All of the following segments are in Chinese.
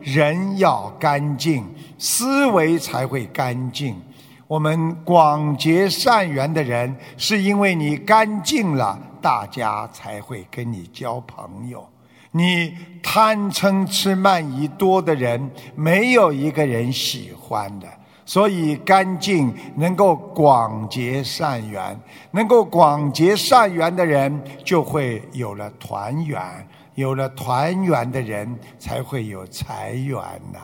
人要干净，思维才会干净。我们广结善缘的人，是因为你干净了，大家才会跟你交朋友。你贪嗔痴慢疑多的人，没有一个人喜欢的。所以干净能够广结善缘，能够广结善缘的人就会有了团圆，有了团圆的人才会有财源呐。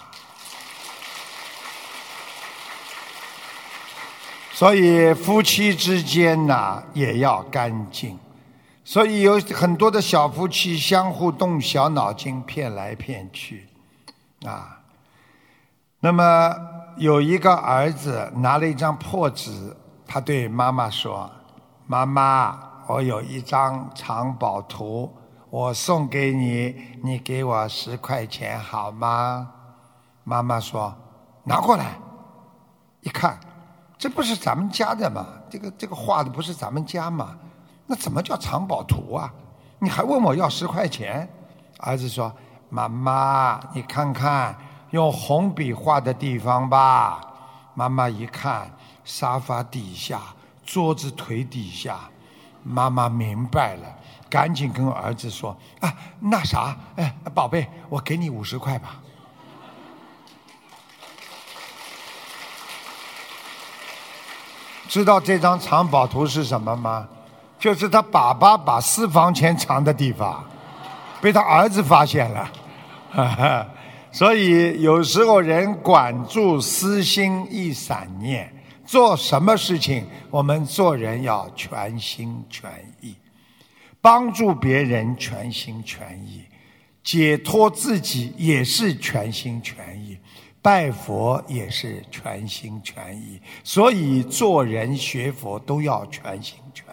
所以夫妻之间呐也要干净。所以有很多的小夫妻相互动小脑筋，骗来骗去啊。那么有一个儿子拿了一张破纸，他对妈妈说：妈妈，我有一张藏宝图，我送给你，你给我10块钱好吗？妈妈说：拿过来。一看，这不是咱们家的吗？这个画的不是咱们家吗？那怎么叫藏宝图啊？你还问我要10块钱？儿子说：妈妈，你看看用红笔画的地方吧。妈妈一看，沙发底下，桌子腿底下。妈妈明白了，赶紧跟儿子说：啊，那啥，宝贝，我给你50块吧。知道这张藏宝图是什么吗？就是他爸爸把私房钱藏的地方，被他儿子发现了。所以有时候人管住私心一散念，做什么事情我们做人要全心全意，帮助别人全心全意，解脱自己也是全心全意，拜佛也是全心全意。所以做人学佛都要全心全意。